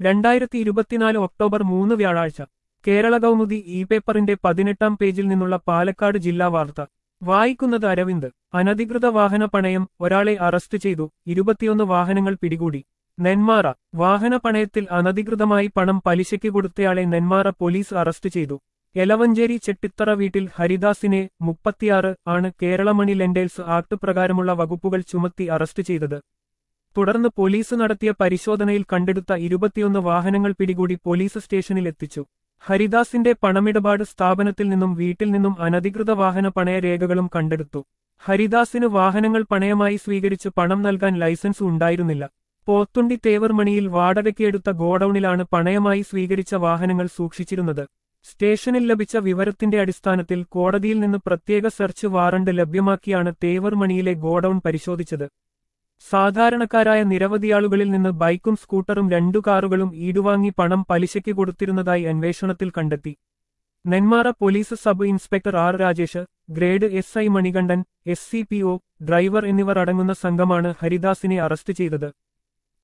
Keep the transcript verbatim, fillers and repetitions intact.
രണ്ടായിരത്തി ഇരുപത്തിനാല് ഒക്ടോബർ മൂന്ന് വ്യാഴാഴ്ച കേരള കൗമുദി ഇ പേപ്പറിന്റെ പതിനെട്ടാം പേജിൽ നിന്നുള്ള പാലക്കാട് ജില്ലാ വാർത്ത വായിക്കുന്നത് അരവിന്ദ്. അനധികൃത വാഹന പണയം, ഒരാളെ അറസ്റ്റ് ചെയ്തു, ഇരുപത്തിയൊന്ന് വാഹനങ്ങൾ പിടികൂടി. നെന്മാറ. വാഹന പണയത്തിൽ അനധികൃതമായി പണം പലിശയ്ക്ക് കൊടുത്തയാളെ നെന്മാറ പോലീസ് അറസ്റ്റ് ചെയ്തു. എലവഞ്ചേരി ചെട്ടിത്തറ വീട്ടിൽ ഹരിദാസിനെ, മുപ്പത്തിയാറ്, ആണ് കേരള മണി ലെൻഡേഴ്സ് ആക്ട് പ്രകാരമുള്ള വകുപ്പുകൾ ചുമത്തി അറസ്റ്റ് ചെയ്തത്. തുടർന്ന് പോലീസ് നടത്തിയ പരിശോധനയിൽ കണ്ടെടുത്ത ഇരുപത്തിയൊന്ന് വാഹനങ്ങൾ പിടികൂടി പോലീസ് സ്റ്റേഷനിൽ എത്തിച്ചു. ഹരിദാസിന്റെ പണമിടപാട് സ്ഥാപനത്തിൽ നിന്നും വീട്ടിൽ നിന്നും അനധികൃത വാഹന പണയ രേഖകളും കണ്ടെടുത്തു. ഹരിദാസിന് വാഹനങ്ങൾ പണയമായി സ്വീകരിച്ച് പണം നൽകാൻ ലൈസൻസ് ഉണ്ടായിരുന്നില്ല. പോത്തുണ്ടി തേവർമണിയിൽ വാടകയ്ക്ക് എടുത്ത ഗോഡൌണിലാണ് പണയമായി സ്വീകരിച്ച വാഹനങ്ങൾ സൂക്ഷിച്ചിരുന്നത്. സ്റ്റേഷനിൽ ലഭിച്ച വിവരത്തിന്റെ അടിസ്ഥാനത്തിൽ കോടതിയിൽ നിന്ന് പ്രത്യേക സെർച്ച് വാറണ്ട് ലഭ്യമാക്കിയാണ് തേവർമണിയിലെ ഗോഡൌൺ പരിശോധിച്ചത്. സാധാരണക്കാരായ നിരവധിയാളുകളിൽ നിന്ന് ബൈക്കും സ്കൂട്ടറും രണ്ടു കാറുകളും ഈടുവാങ്ങി പണം പലിശയ്ക്ക് കൊടുത്തിരുന്നതായി അന്വേഷണത്തിൽ കണ്ടെത്തി. Nenmara police sub inspector R Rajesh, grade S I Manikandan, S C P O, driver എന്നിവർ അടങ്ങുന്ന സംഘമാണ് ഹരിദാസിനെ അറസ്റ്റ് ചെയ്തത്.